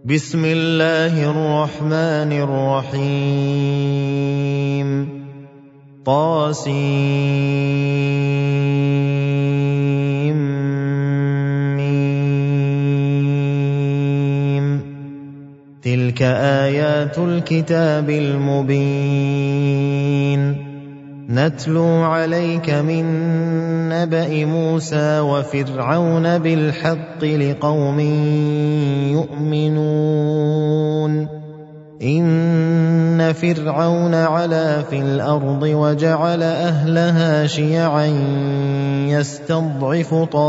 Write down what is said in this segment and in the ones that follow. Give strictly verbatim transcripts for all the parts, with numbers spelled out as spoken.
بسم الله الرحمن الرحيم طاسيم ميم تلك آيات الكتاب المبين نتلو عليك من نبأ موسى وفرعون بالحق لقوم يؤمنون إن فرعون علا في الأرض وجعل أهلها شيعا يستضعف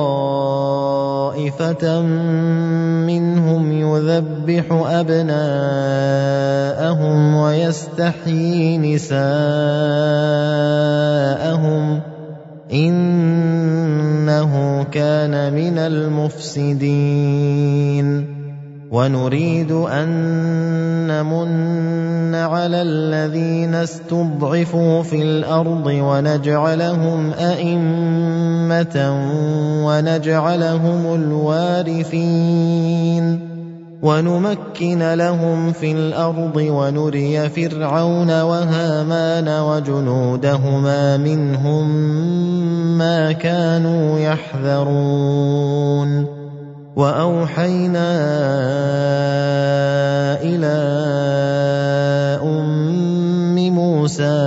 طائفة منهم يذبح أبناءهم ويستحيي نساءهم إنه كان من المفسدين ونريد أن نمن على الذين استضعفوا في الأرض ونجعلهم أئمة ونجعلهم الوارثين ونمكن لهم في الأرض ونري فرعون وهامان وجنودهما منهم ما كانوا يحذرون وأوحينا إلى أم موسى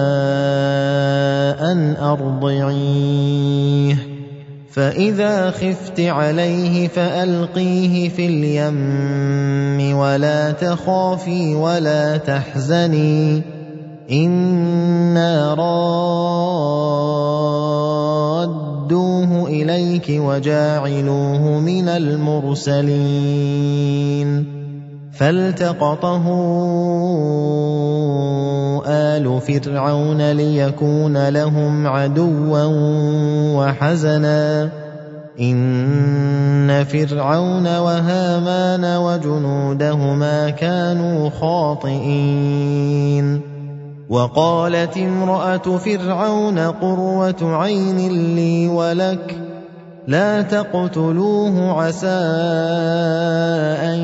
أن أرضعيه فإذا خفت عليه فألقيه في اليم ولا تخافي ولا تحزني إنا رادوه إليك وجاعلوه من المرسلين فالتقطه آل فرعون ليكون لهم عدوا وحزنا إن فرعون وهامان وجنودهما كانوا خاطئين وقالت امرأة فرعون قرة عين لي ولك لا تقتلوه عسى أن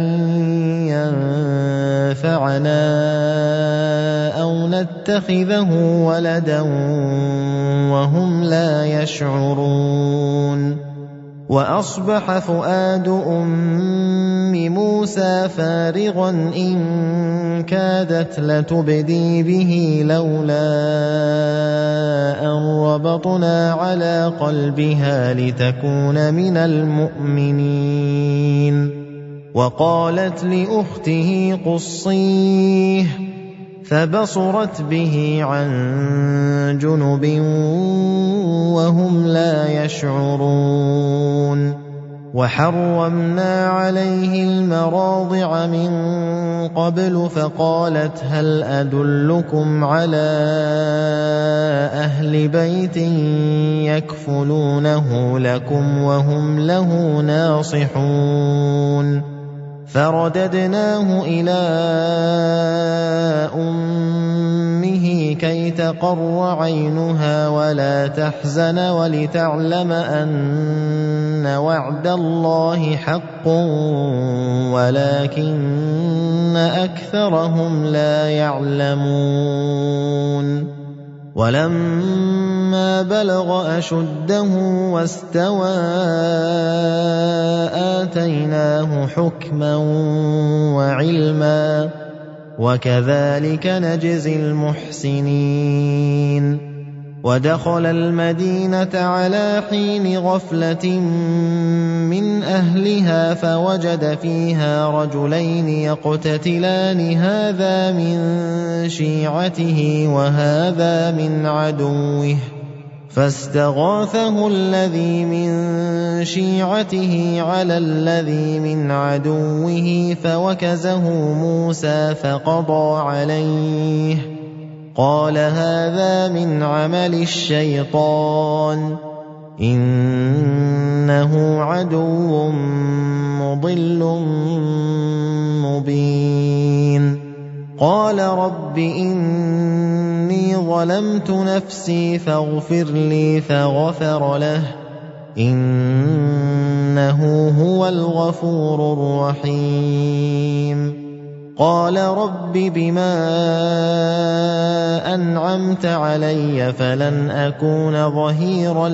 ينفعنا أو نتخذه ولدا وهم لا يشعرون وأصبح فؤاد أم موسى فارغا إن كادت لتبدي به لولا أن ربطنا على قلبها لتكون من المؤمنين وقالت لأخته قصيه فبصرت به عن جنب وهم لا يشعرون وحرمنا عليه المراضع من قبل فقالت هل أدلكم على أهل بيت يكفلونه لكم وهم له ناصحون فرددناه إلى أمه كي تقر عينها ولا تحزن ولتعلم أن وعد الله حق ولكن أكثرهم لا يعلمون ولما بلغ أشده واستوى آتيناه حكما وعلما وكذلك نجزي المحسنين ودخل المدينة على حين غفلة من أهلها فوجد فيها رجلين يقتتلان هذا من شيعته وهذا من عدوه فاستغاثه الذي من شيعته على الذي من عدوه فوكزه موسى فقضى عليه قال هذا من عمل الشيطان إنه عدو مضل مبين قال رب إني ظلمت نفسي فاغفر لي فغفر له إنه هو الغفور الرحيم قال رب بما أنعمت علي فلن أكون ظهيرا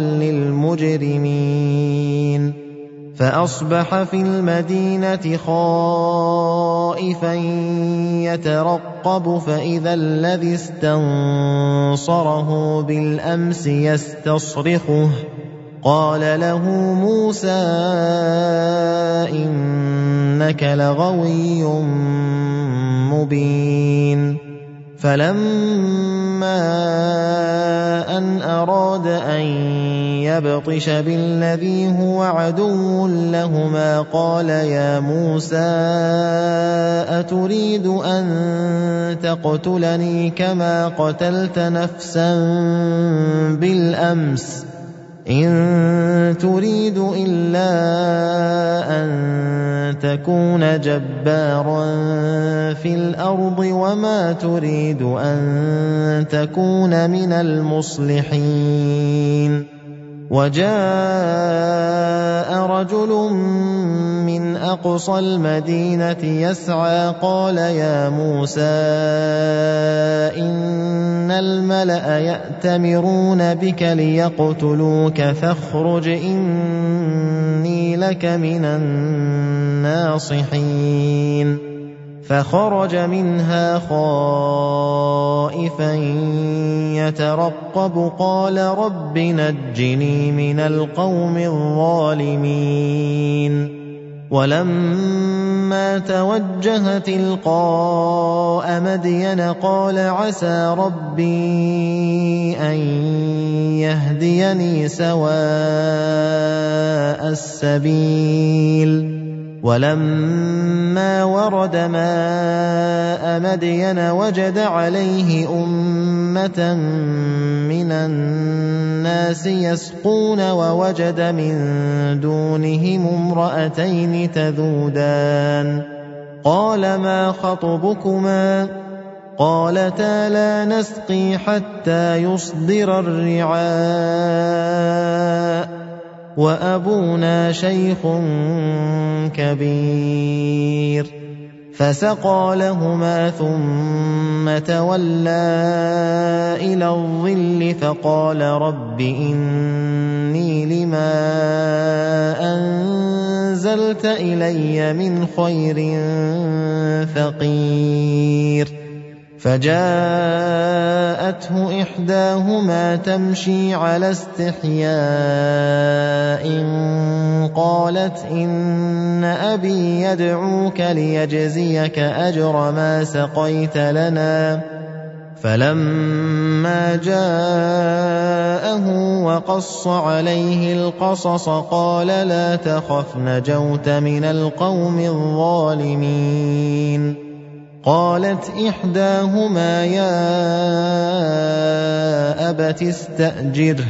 للمجرمين فأصبح في المدينة خائفا يترقب فإذا الذي استنصره بالأمس يستصرخه قال له موسى إنك لغوي مبين فلما أن أراد أن يبطش بالذي هو عدو لهما قال يا موسى أتريد أن تقتلني كما قتلت نفسا بالأمس إن تريد إلا أن تكون جبارا في الأرض وما تريد أن تكون من المصلحين وجاء رجل من أقصى المدينة يسعى قال يا موسى إن الملأ يأتمرون بك ليقتلوك فاخرج إني لك من الناصحين فخرج منها خائفا يترقب قال رب نجني من القوم الظالمين ولما توجه تلقاء مدين قال عسى ربي أن يهديني سواء السبيل ولما ورد ماء مدين وجد عليه أمة من الناس يسقون ووجد من دونهم امرأتين تذودان قال ما خطبكما قالتا لا نسقي حتى يصدر الرعاء وأبونا شيخ كبير فسقى لهما ثم تولى إلى الظل فقال رب إني لما أنزلت إلي من خير فقير فجاءته إحداهما تمشي على استحياء قالت إن أبي يدعوك ليجزيك أجر ما سقيت لنا فلما جاءه وقص عليه القصص قال لا تخف نجوت من القوم الظالمين قالت إحداهما يا أبت استأجره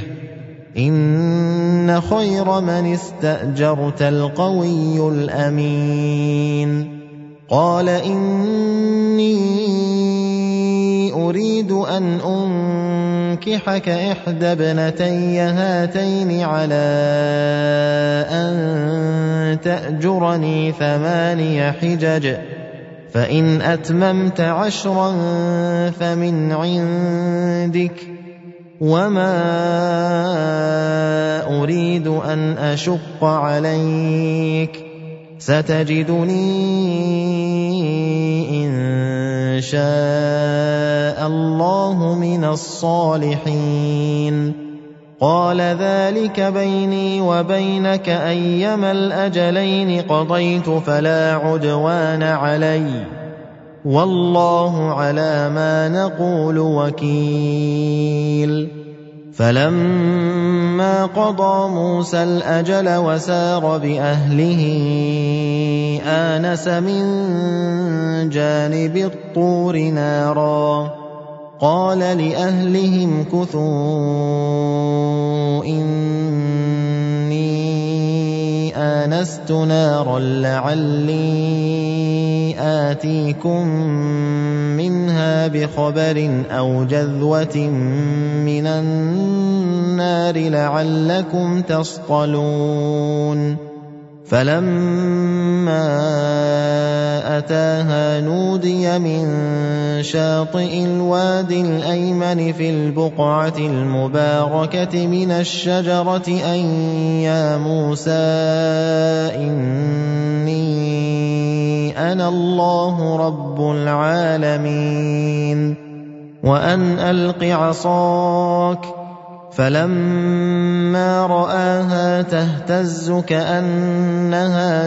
إن خير من استأجرت القوي الأمين قال إني أريد أن أنكحك إحدى ابنتي هاتين على أن تأجرني ثماني حجج فإن أتممت عشرا فمن عندك وما أريد أن أشق عليك ستجدني إن شاء الله من الصالحين قال ذلك بيني وبينك أيما الأجلين قضيت فلا عدوان علي والله على ما نقول وكيل فلما قضى موسى الأجل وسار بأهله آنس من جانب الطور نارا قال لأهلهم كثوا إني آنست نارا لعلي آتيكم منها بخبر أو جذوة من النار لعلكم تصطلون فَلَمَّا أَتَاهَا نُودِيَ مِن شَاطِئِ الْوَادِ الْأَيْمَنِ فِي الْبُقْعَةِ الْمُبَارَكَةِ مِنَ الشَّجَرَةِ أَن يَا مُوسَىٰ إِنِّي أَنَا اللَّهُ رَبُّ الْعَالَمِينَ وَأَنْ أَلْقِ عَصَاكَ فَلَمَّا رَآهَا تَهْتَزُّ كَأَنَّهَا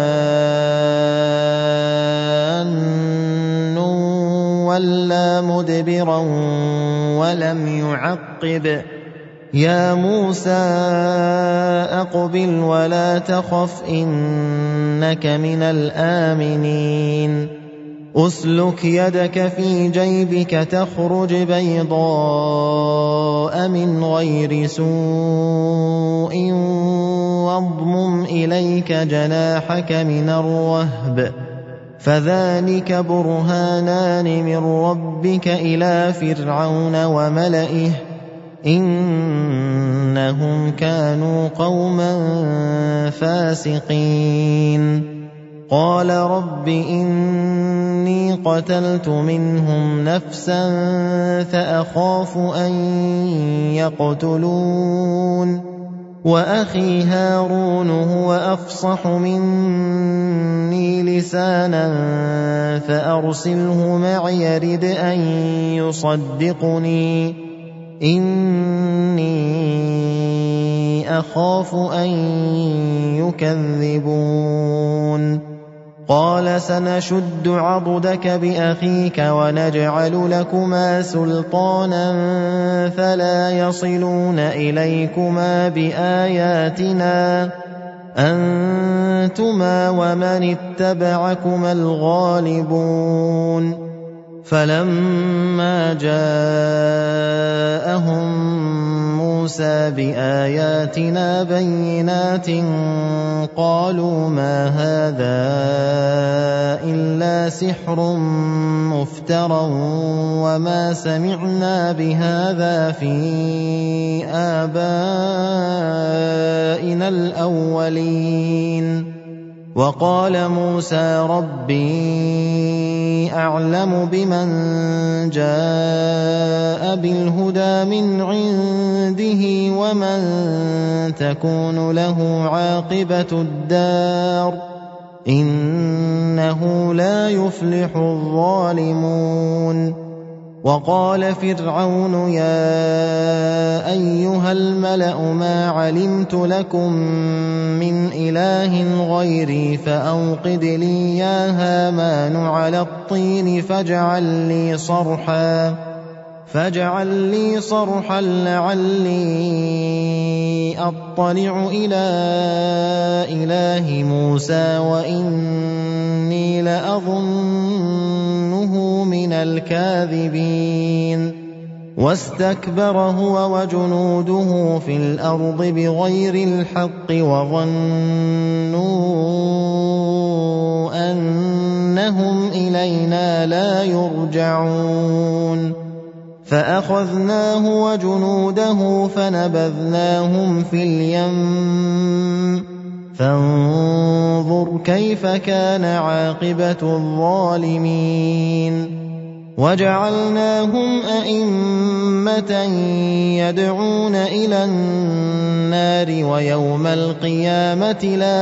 جَانٌّ وَلَّىٰ مُدْبِرًا وَلَمْ يُعَقِّبْ يَا مُوسَىٰ أَقْبِلْ وَلَا تَخَفْ إِنَّكَ مِنَ الْآمِنِينَ أُسْلُكْ يَدَكَ فِي جَيْبِكَ تَخْرُجْ بَيْضَاءَ مِنْ غَيْرِ سُوءٍ وَاضْمُمْ إِلَيْكَ جَنَاحَكَ مِنَ الرَّهْبِ فَذَلِكَ بُرْهَانَانِ مِنْ رَبِّكَ إِلَىٰ فِرْعَوْنَ وَمَلَئِهِ إِنَّهُمْ كَانُوا قَوْمًا فَاسِقِينَ قَالَ رَبِّ إِنِّي قَتَلْتُ مِنْهُمْ نَفْسًا فَأَخَافُ أَن يَقْتُلُونِ وَأَخِي هَارُونُ هُوَ أَفْصَحُ مِنِّي لِسَانًا فَأَرْسِلْهُ مَعِيَ يَرِدْ أَن يُصَدِّقُنِي إِنِّي أَخَافُ أَن يُكَذِّبُونِ قَالَ سَنَشُدُّ عَضُدَكَ بِأَخِيكَ وَنَجْعَلُ لَكُمَا سُلْطَانًا فَلَا يَصِلُونَ إِلَيْكُمَا بِآيَاتِنَا أَنتُمَا وَمَنِ اتَّبَعَكُمَا الْغَالِبُونَ فَلَمَّا جَاءَهُم مُوسَىٰ بِآيَاتِنَا بَيِّنَاتٍ قَالُوا مَا هَٰذَا إِلَّا سِحْرٌ مُّفْتَرًى وَمَا سَمِعْنَا بِهَٰذَا فِي آبَائِنَا الْأَوَّلِينَ وَقَالَ مُوسَىٰ رَبِّي أَعْلَمُ بِمَن جَاءَ بِالْهُدَىٰ مِنْ عِندِهِ وَمَن تَكُونُ لَهُ عَاقِبَةُ الدَّارِ إِنَّهُ لَا يُفْلِحُ الظَّالِمُونَ وَقَالَ فِرْعَوْنُ يَا أَيُّهَا الْمَلَأُ مَا عَلِمْتُ لَكُم مِّنْ إِلَٰهٍ غَيْرِي فَأَوْقِدْ لِي يَا هَامَانُ عَلَى الطِّينِ فاجعل لي صرحا فاجعل لي صرحا لعلي أطلع إلى إله موسى وإني لأظنه من الكاذبين واستكبر هو وجنوده في الأرض بغير الحق وظنوا أنهم إلينا لا يرجعون فأخذناه وجنوده فنبذناهم في اليم فانظر كيف كان عاقبة الظالمين وجعلناهم أئمة يدعون إلى النار ويوم القيامة لا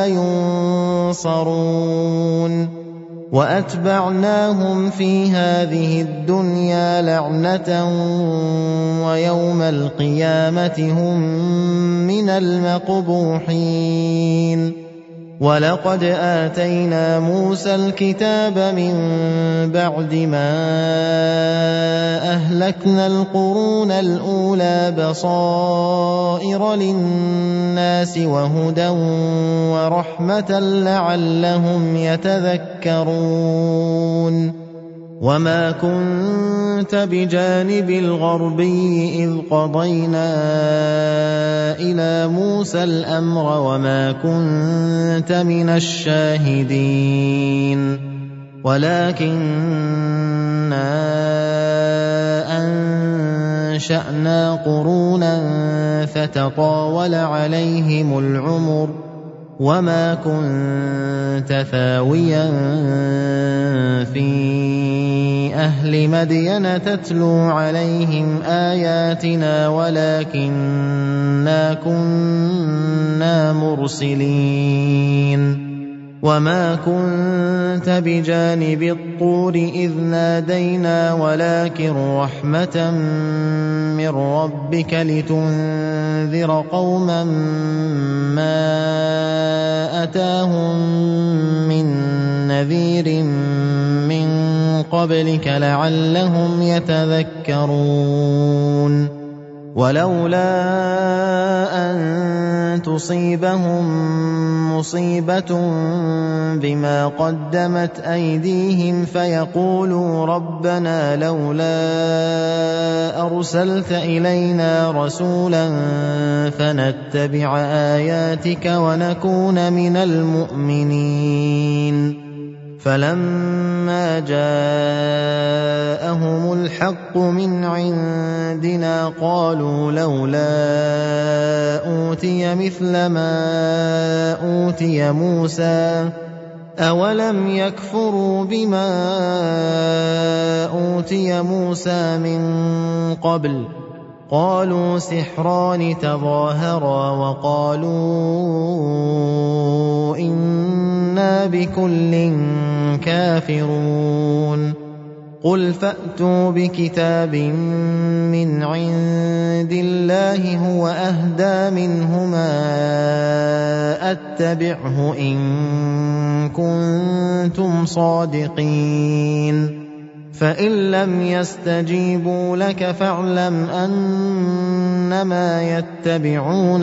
ينصرون وأتبعناهم في هذه الدنيا لعنة ويوم القيامة هم من المقبوحين ولقد آتينا موسى الكتاب من بعد ما أهلكنا القرون الأولى بصائر للناس وهدى ورحمة لعلهم يتذكرون وما كنت بجانب الغربي إذ قضينا إلى موسى الأمر وما كنت من الشاهدين ولكننا أنشأنا قرونا فتطاول عليهم العمر وما كنت ثاويا في أهل مدين تتلو عليهم آياتنا ولكننا كنا مرسلين وما كنت بجانب الطور إذ نادينا ولكن رحمة من ربك لتنذر قوما ما أتاهم من نذير من قبلك لعلهم يتذكرون ولولا أن تصيبهم مصيبة بما قدمت أيديهم فيقولوا ربنا لولا أرسلت إلينا رسولا فنتبع آياتك ونكون من المؤمنين فلما جاءهم الحق من عندنا قالوا لولا أوتي مثل ما أوتي موسى أولم يكفروا بما أوتي موسى من قبل قالوا سحران تظاهرا وقالوا إنا بكل كافرون قل فأتوا بكتاب من عند الله هو أهدى منهما أتبعه إن كنتم صادقين فإن لم يستجيبوا لك فاعلم أنما يتبعون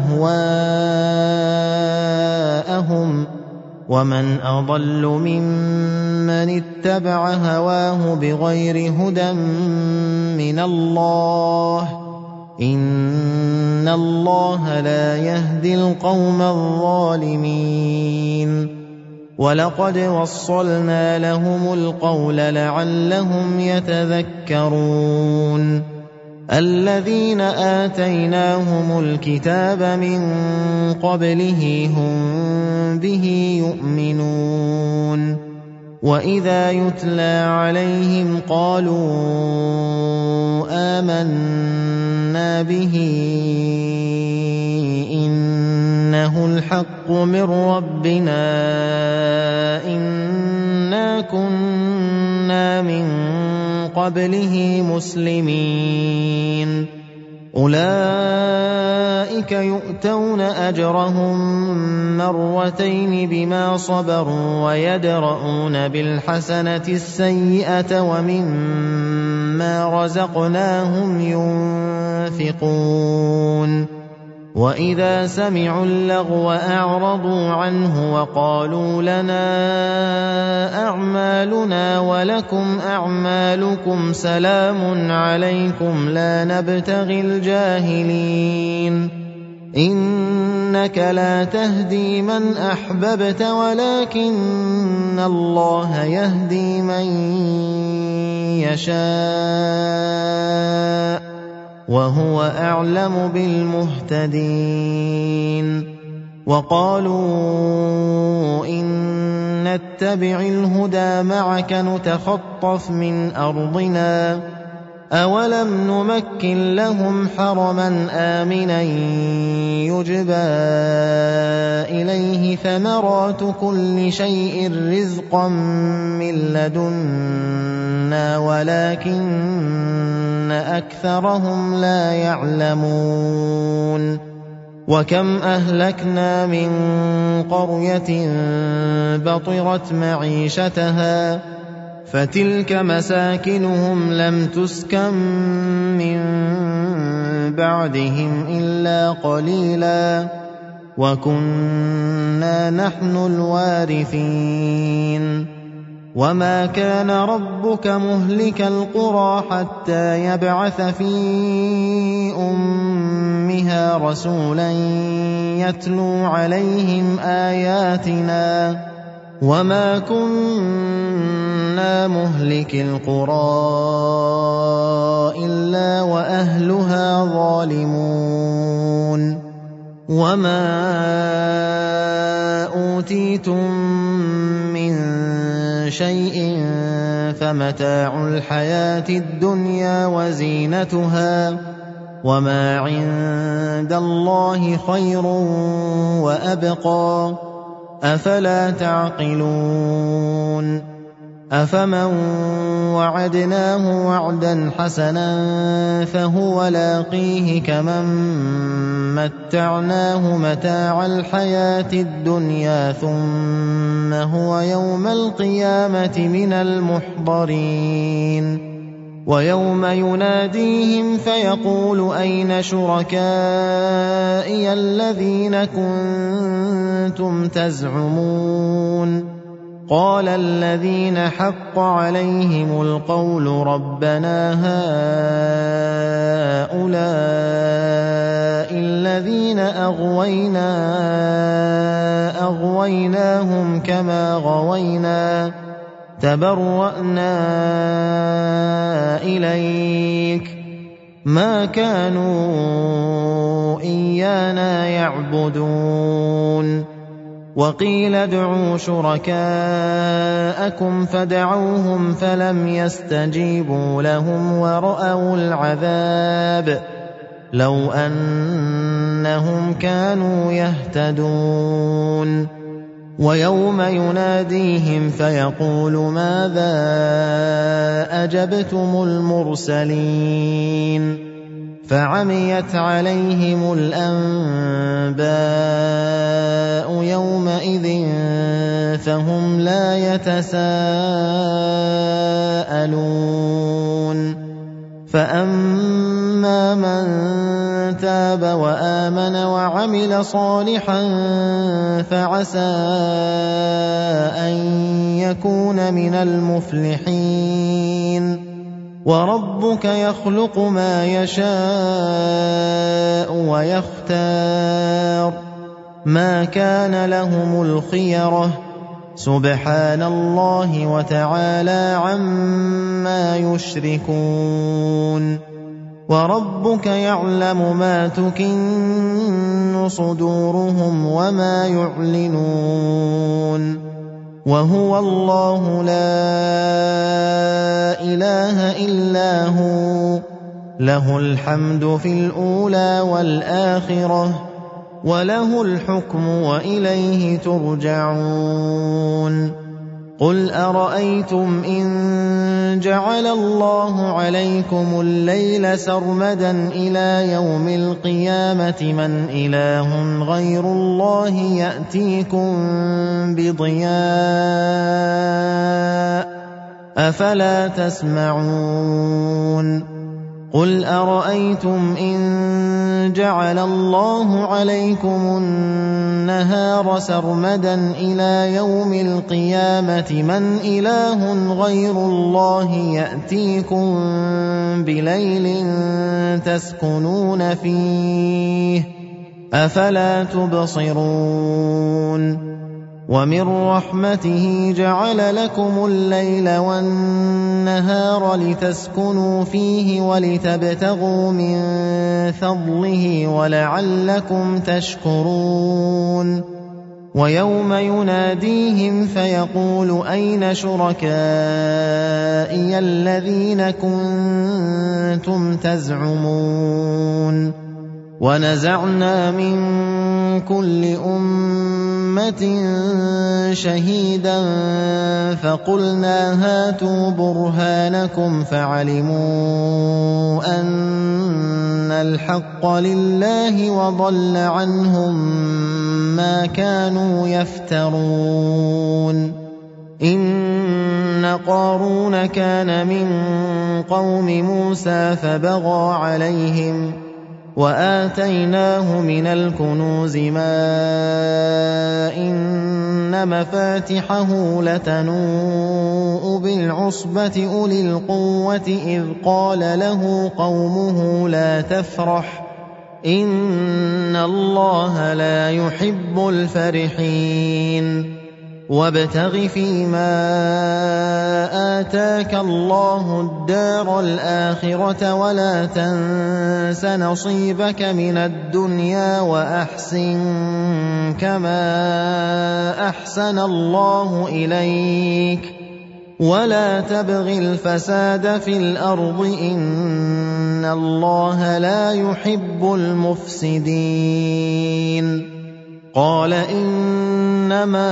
أهواءهم ومن أضل ممن اتبع هواه بغير هدى من الله إن الله لا يهدي القوم الظالمين ولقد وصلنا لهم القول لعلهم يتذكرون الذين آتيناهم الكتاب من قبله هم به يؤمنون وإذا يتلى عليهم قالوا آمنا به إنه الحق من ربنا إنا كنا من قبله مسلمين أولئك يؤتون أجرهم مرتين بما صبروا ويدرؤون بالحسنة السيئة ومما رزقناهم ينفقون وإذا سمعوا اللغو أعرضوا عنه وقالوا لنا أعمالنا ولكم أعمالكم سلام عليكم لا نبتغي الجاهلين إنك لا تهدي من أحببت ولكن الله يهدي من يشاء وهو أعلم بالمهتدين وقالوا إن نتبع الهدى معك نتخطف من أرضنا أولم نمكن لهم حرما آمنا يجبى إليه ثمرات كل شيء رزقا من لدنا ولكن أكثرهم لا يعلمون وكم أهلكنا من قرية بطرت معيشتها فتلك مساكنهم لم تسكن من بعدهم إلا قليلا وكنا نحن الوارثين وما كان ربك مهلك القرى حتى يبعث في أمها رسولا يتلو عليهم آياتنا وما كنا مهلك القرى إلا وأهلها ظالمون وَمَا أُوتِيتُم مِّن شَيْءٍ فَمَتَاعُ الْحَيَاةِ الدُّنْيَا وَزِينَتُهَا ۚ وَمَا عِندَ اللَّهِ خَيْرٌ وَأَبْقَىٰ ۚ أَفَلَا تَعْقِلُونَ أَفَمَن وَعَدْنَاهُ وَعْدًا حَسَنًا فَهُوَ لَاقِيهِ كَمَن مَّتَّعْنَاهُ مَتَاعَ الْحَيَاةِ الدُّنْيَا ثُمَّ هُوَ يَوْمَ الْقِيَامَةِ مِنَ الْمُحْضَرِينَ وَيَوْمَ يُنَادِيهِمْ فَيَقُولُ أَيْنَ شُرَكَائِيَ الَّذِينَ كُنتُمْ تَزْعُمُونَ قَالَ الَّذِينَ حَقَّ عَلَيْهِمُ الْقَوْلُ رَبَّنَا هَٰؤُلَاءِ الَّذِينَ أَغْوَيْنَا أَغْوَيْنَاهُمْ كَمَا غَوَيْنَا تَبَرَّأْنَا إِلَيْكَ مَا كَانُوا إِيَّانَا يَعْبُدُونَ وَقِيلَ ادْعُوا شُرَكَاءَكُمْ فَدَعَوْهُمْ فَلَمْ يَسْتَجِيبُوا لَهُمْ وَرَأَوُا الْعَذَابَ لَوْ أَنَّهُمْ كَانُوا يَهْتَدُونَ وَيَوْمَ يُنَادِيهِمْ فَيَقُولُ مَاذَا أَجَبْتُمُ الْمُرْسَلِينَ فَعَمِيَتْ عَلَيْهِمُ الْأَنبَاءُ يَوْمَئِذٍ فَهُمْ لَا يَتَسَاءَلُونَ فَأَمَّا مَن تَابَ وَآمَنَ وَعَمِلَ صَالِحًا فَعَسَىٰ أَن يَكُونَ مِنَ الْمُفْلِحِينَ وَرَبُّكَ يَخْلُقُ مَا يَشَاءُ وَيَخْتَارُ مَا كَانَ لَهُمُ الْخِيَرَةُ سُبْحَانَ اللَّهِ وَتَعَالَىٰ عَمَّا يُشْرِكُونَ وَرَبُّكَ يَعْلَمُ مَا تُكِنُّ صُدُورُهُمْ وَمَا يُعْلِنُونَ وَهُوَ اللَّهُ لَا إِلَٰهَ إِلَّا هُوَ لَهُ الْحَمْدُ فِي الْأُولَىٰ وَالْآخِرَةِ وَلَهُ الْحُكْمُ وَإِلَيْهِ تُرْجَعُونَ قُلْ أَرَأَيْتُمْ إِن جَعَلَ اللَّهُ عَلَيْكُمُ اللَّيْلَ سَرْمَدًا إِلَىٰ يَوْمِ الْقِيَامَةِ مَنْ إِلَٰهٌ غَيْرُ اللَّهِ يَأْتِيكُم بِضِيَاءٍ أَفَلَا تَسْمَعُونَ قُلْ أَرَأَيْتُمْ إِن جَعَلَ اللَّهُ عَلَيْكُمُ النَّهَارَ سَرْمَدًا إِلَىٰ يَوْمِ الْقِيَامَةِ مَنْ إِلَٰهٌ غَيْرُ اللَّهِ يَأْتِيكُم بِلَيْلٍ تَسْكُنُونَ فِيهِ أَفَلَا تُبْصِرُونَ وَمِن رَّحْمَتِهِ جَعَلَ لَكُمُ اللَّيْلَ وَالنَّهَارَ لِتَسْكُنُوا فِيهِ وَلِتَبْتَغُوا مِن فَضْلِهِ وَلَعَلَّكُمْ تَشْكُرُونَ وَيَوْمَ يُنَادِيهِمْ فَيَقُولُ أَيْنَ شُرَكَائِيَ الَّذِينَ كُنتُمْ تَزْعُمُونَ وَنَزَعْنَا مِن كُلِّ أُمَّةٍ شَهِيدًا فَقُلْنَا هَاتُوا بُرْهَانَكُمْ فَعَلِمُوا أَنَّ الْحَقَّ لِلَّهِ وَضَلَّ عَنْهُم مَّا كَانُوا يَفْتَرُونَ إِنَّ قَارُونَ كَانَ مِن قَوْمِ مُوسَىٰ فَبَغَىٰ عَلَيْهِمْ وَآتَيْنَاهُ مِنَ الْكُنُوزِ مَا إِنَّ مَفَاتِحَهُ لَتَنُوءُ بِالْعُصْبَةِ أُولِي الْقُوَّةِ إِذْ قَالَ لَهُ قَوْمُهُ لَا تَفْرَحْ إِنَّ اللَّهَ لَا يُحِبُّ الْفَرِحِينَ وَابْتَغِ فِيمَا آتَاكَ اللَّهُ الدَّارَ الْآخِرَةَ وَلَا تَنسَ نَصِيبَكَ مِنَ الدُّنْيَا وَأَحْسِن كَمَا أَحْسَنَ اللَّهُ إِلَيْكَ وَلَا تَبْغِ الْفَسَادَ فِي الْأَرْضِ ۖ إِنَّ اللَّهَ لَا يُحِبُّ الْمُفْسِدِينَ قَالَ إِنَّمَا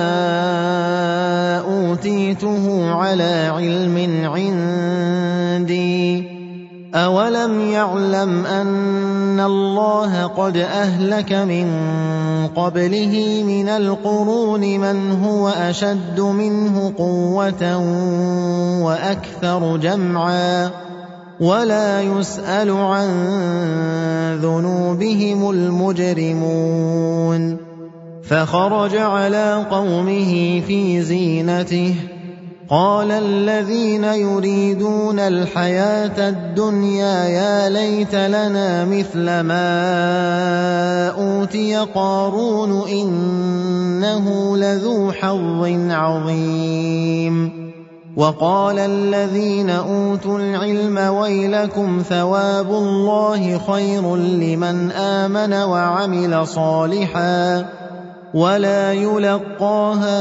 أُوتِيتُهُ عَلَىٰ عِلْمٍ عِندِي ۚ أَوَلَمْ يَعْلَمْ أَنَّ اللَّهَ قَدْ أَهْلَكَ مِن قَبْلِهِ مِنَ الْقُرُونِ مَنْ هُوَ أَشَدُّ مِنْهُ قُوَّةً وَأَكْثَرُ جَمْعًا وَلَا يُسْأَلُ عَن ذُنُوبِهِمُ الْمُجْرِمُونَ فَخَرَجَ عَلَىٰ قَوْمِهِ فِي زِينَتِهِ قَالَ الَّذِينَ يُرِيدُونَ الْحَيَاةَ الدُّنْيَا يَا لَيْتَ لَنَا مِثْلَ مَا أُوتِيَ قَارُونُ إِنَّهُ لَذُو حَظٍّ عَظِيمٍ وَقَالَ الَّذِينَ أُوتُوا الْعِلْمَ وَيْلَكُمْ ثَوَابُ اللَّهِ خَيْرٌ لِّمَنْ آمَنَ وَعَمِلَ صَالِحًا وَلَا يُلَقَّاهَا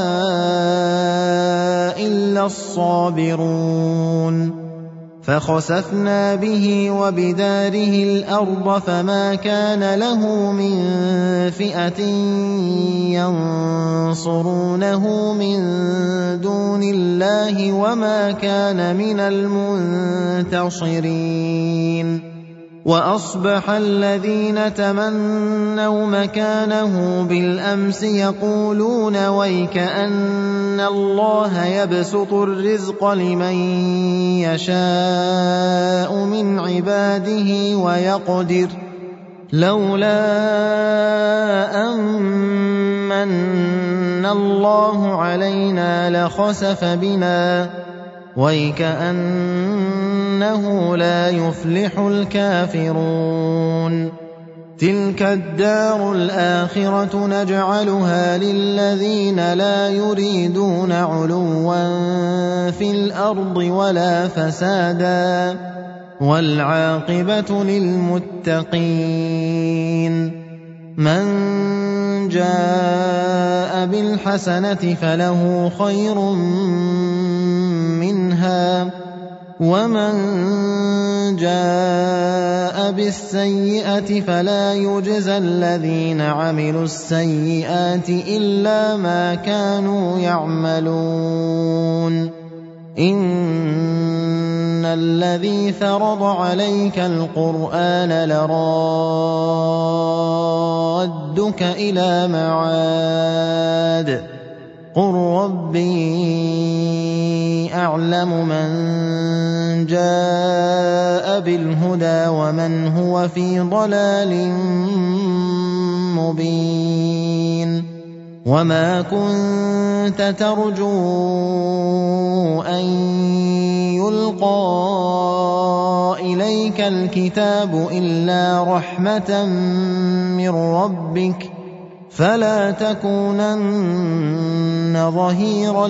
إِلَّا الصَّابِرُونَ فَخَسَفْنَا بِهِ وَبِدَارِهِ الْأَرْضَ فَمَا كَانَ لَهُ مِن فِئَةٍ يَنصُرُونَهُ مِن دُونِ اللَّهِ وَمَا كَانَ مِنَ الْمُنتَصِرِينَ وَأَصْبَحَ الَّذِينَ تَمَنَّوْا مَكَانَهُ بِالْأَمْسِ يَقُولُونَ وَيْكَأَنَّ اللَّهَ يَبْسُطُ الرِّزْقَ لِمَن يَشَاءُ مِنْ عِبَادِهِ وَيَقْدِرُ لَوْلَا أَن مَّنَّ اللَّهُ عَلَيْنَا لَخَسَفَ بِنَا وَيْكَأَنَّهُ لَا يُفْلِحُ الْكَافِرُونَ تِلْكَ الدَّارُ الْآخِرَةُ نَجْعَلُهَا لِلَّذِينَ لَا يُرِيدُونَ عُلُوًّا فِي الْأَرْضِ وَلَا فَسَادًا وَالْعَاقِبَةُ لِلْمُتَّقِينَ مَن جَاءَ بِالْحَسَنَةِ فَلَهُ خَيْرٌ مِّنْهَا وَمَن جَاءَ بِالسَّيِّئَةِ فَلَا يُجْزَى الَّذِينَ عَمِلُوا السَّيِّئَاتِ إِلَّا مَا كَانُوا يَعْمَلُونَ إِنَّ الَّذِي فَرَضَ عَلَيْكَ الْقُرْآنَ لَرَادُّكَ إِلَىٰ مَعَادٍ قُل رَّبِّي أَعْلَمُ مَن جَاءَ بِالْهُدَىٰ وَمَنْ هُوَ فِي ضَلَالٍ مُّبِينٍ وَمَا كُنتَ تَرْجُو أَن يُلْقَىٰ إِلَيْكَ الْكِتَابُ إِلَّا رَحْمَةً مِّن رَّبِّكَ فَلَا تَكُونَنَّ ظَهِيرًا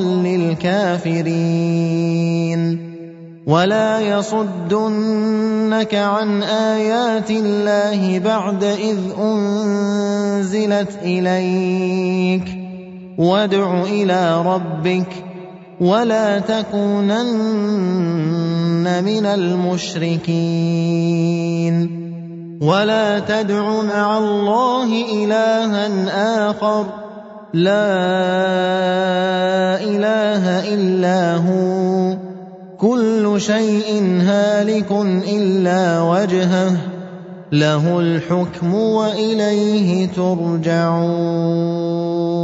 لِّلْكَافِرِينَ وَلَا يَصُدُّنَّكَ عَنْ آيَاتِ اللَّهِ بَعْدَ إِذْ أُنزِلَتْ إِلَيْكَ وَادْعُ إِلَىٰ رَبِّكَ وَلَا تَكُونَنَّ مِنَ الْمُشْرِكِينَ وَلَا تَدْعُ مَعَ اللَّهِ إِلَٰهًا آخَرَ لَا إِلَٰهَ إِلَّا هُوَ كُلُّ شَيْءٍ هَالِكٌ إِلَّا وَجْهَهُ لَهُ الْحُكْمُ وَإِلَيْهِ تُرْجَعُونَ